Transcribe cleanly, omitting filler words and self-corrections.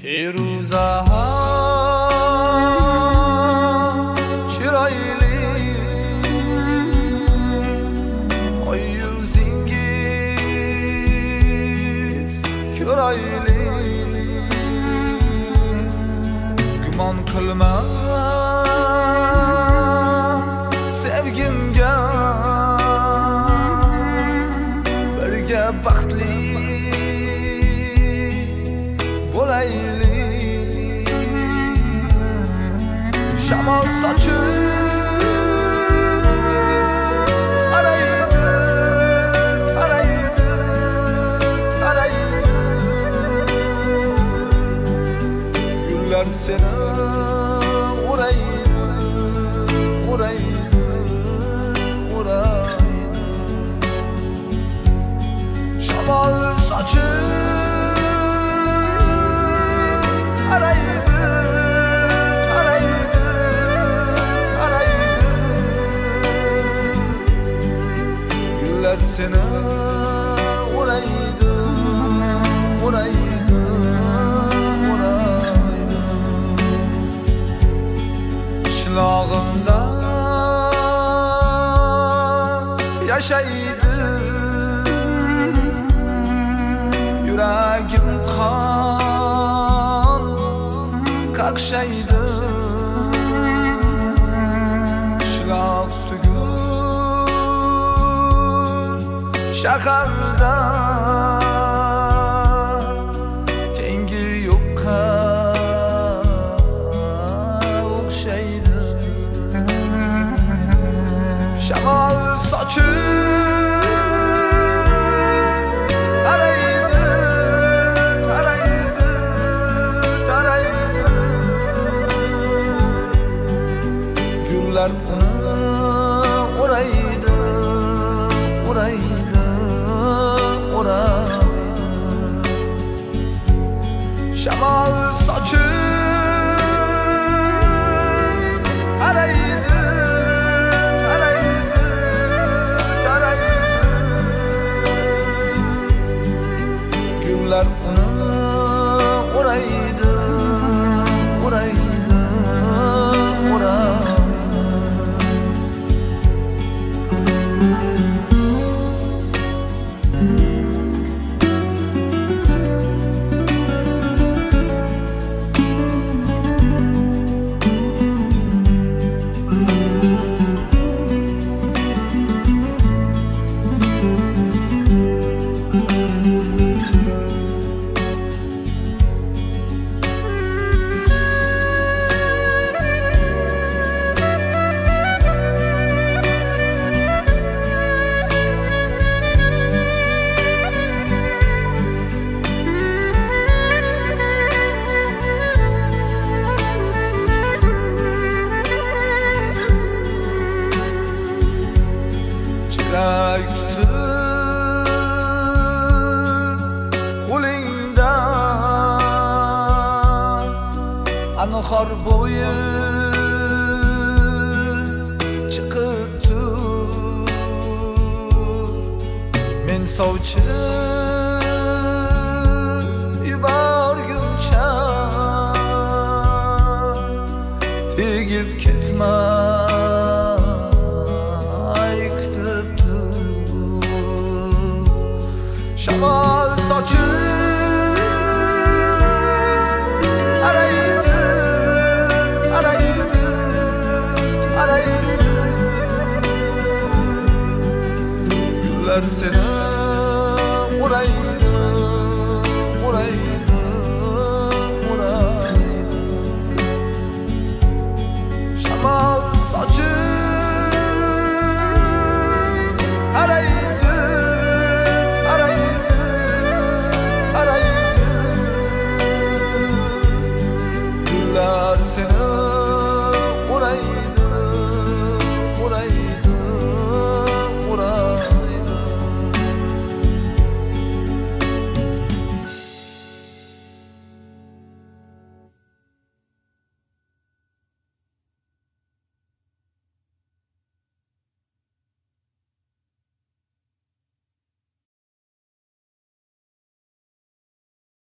Firuza chiroyli oy yuzingiz ko'rayli gumon qilma sevgimga birga baxtli bo'layli shamol sochib araydi gullar seni uraydi shamol sochib araydi gullar seni uraydi qishlog'imda yashaydi yuragim qon qaqshaydi qishloq tugul shaharda tengi yo'qqa o'xshaydi shamol sochib araydi gullar uni uraydi shamol sochib araydi gullar uni uraydi qo'lingda anhor bo'yi chiqib tur men sovchi yuborguncha tegib ketma shamol sochib araydi gullar seni uraydi